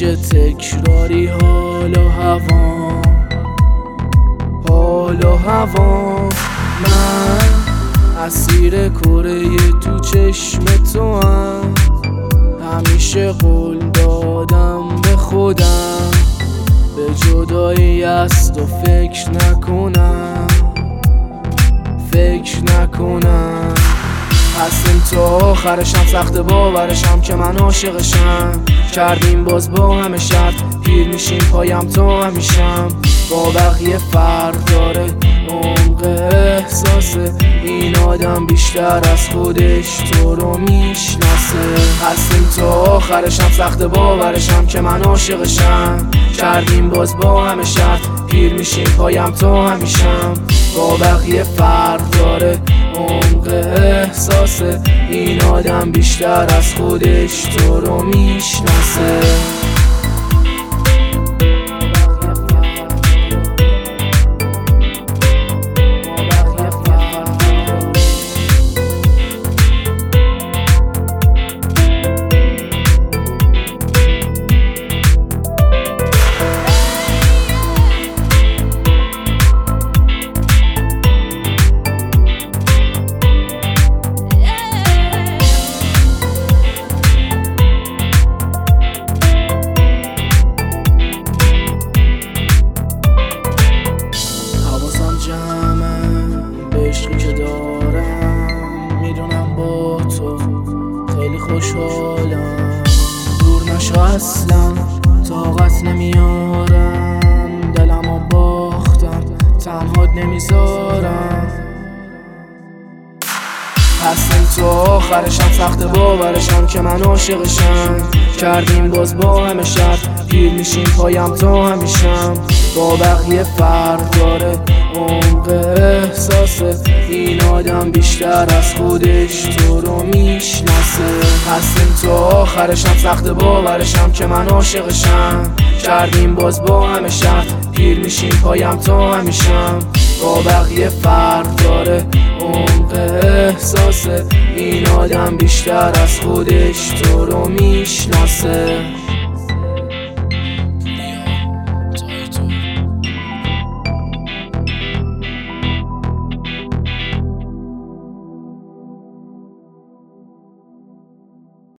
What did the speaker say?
میشه تکراری حال و هوا من اسیر کره تو چشم تو هم همیشه قول دادم به خودم به جدایی است و فکر نکنم هستیم تو آخرشم سخت باورشم که من عاشقشم کردیم باز با همه شرط پیر میشیم پایم تو همیشم با بقیه فرق داره عمق احساس این آدم بیشتر از خودش تو رو میشناسه هستیم تو آخرشم سخت باورشم که من عاشقشم کردیم باز با همه شرط پیر میشیم پایم تو همیشم با بقیه فرق داره عمق احساس این آدم بیشتر از خودش تو رو میشناسه به عشقی که دارم میدونم با تو خیلی خوشحالم دور نشو اصلا طاقت نمیارم دلمو باختم تنهات نمیذارم هستیم تو آخرشم سخت باورشم که من عاشقشم کردیم باز با همه شرط پیر میشیم پایم تو همیشم با بقیه فرق داره عمق احساس این آدم بیشتر از خودش تو رو میشناسه هستیم تو آخرشم سخت باورشم که من عاشقشم کردیم باز با همه شرط پیر میشیم پایم تو همیشم با بقیه فرق داره عمق احساس این آدم بیشتر از خودش تو رو میشناسه